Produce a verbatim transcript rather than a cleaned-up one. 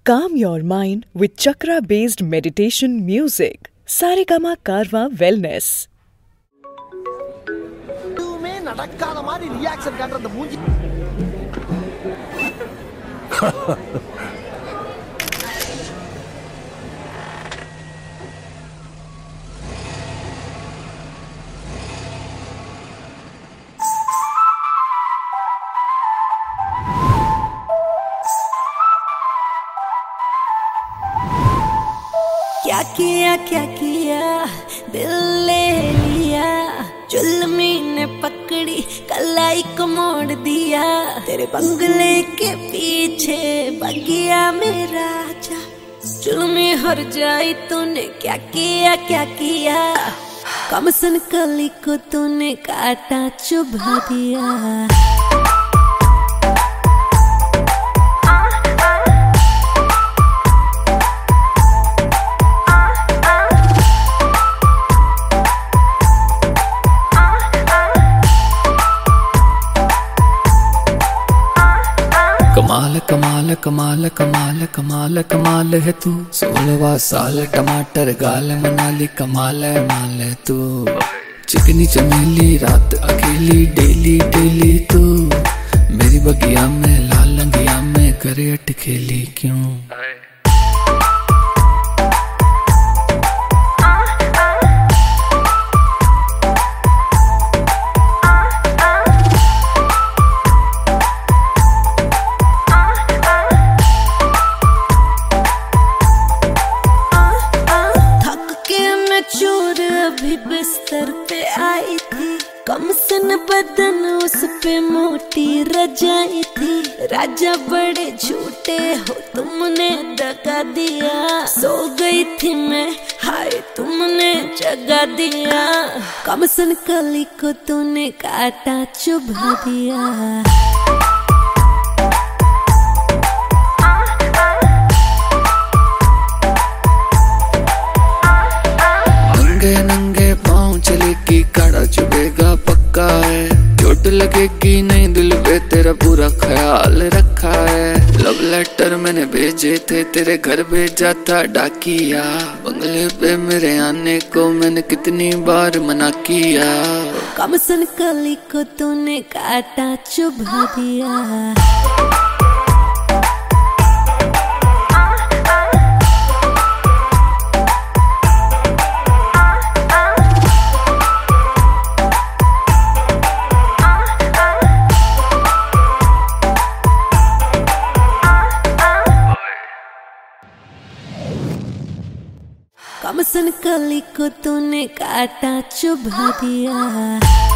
Calm your mind with chakra-based meditation music. Saregama Karwa Wellness. நடக்காத மாதிரி reaction காட்டுற அந்த மூஞ்சி क्या किया क्या किया दिल ले लिया जुल्मी ने पकड़ी कलाई को मोड़ दिया तेरे बंगले के पीछे बगिया मेरा जा जुल्मी हर जाई तूने क्या किया क्या किया कमसन कली को तूने काटा चुभा दिया कमाल कमाल कमाल कमाल कमाल कमाल है तू सोलहवां साल टमाटर गाल मनाली कमाल है माल है तू चिकनी चमेली रात अकेली डेली डेली तू मेरी बगिया में लाल लंगिया में करे अटखेली क्यों चोर अभी बिस्तर पे आई थी कमसन बदन उस पे मोटी रजाई थी राजा बड़े झूठे हो तुमने दगा दिया सो गई थी मैं हाय तुमने जगा दिया कमसन कली को तूने काटा चुभा दिया नंगे पाँव चलेगी काड़ा चुभेगा पक्का है चोट लगेगी नहीं दिल पे तेरा पूरा ख्याल रखा है लव लेटर मैंने भेजे थे तेरे घर भेजा था डाकिया बंगले पे मेरे आने को मैंने कितनी बार मना किया कमसन कली को तूने काटा चुभा दिया कमसन कली को तूने काटा चुभा दिया।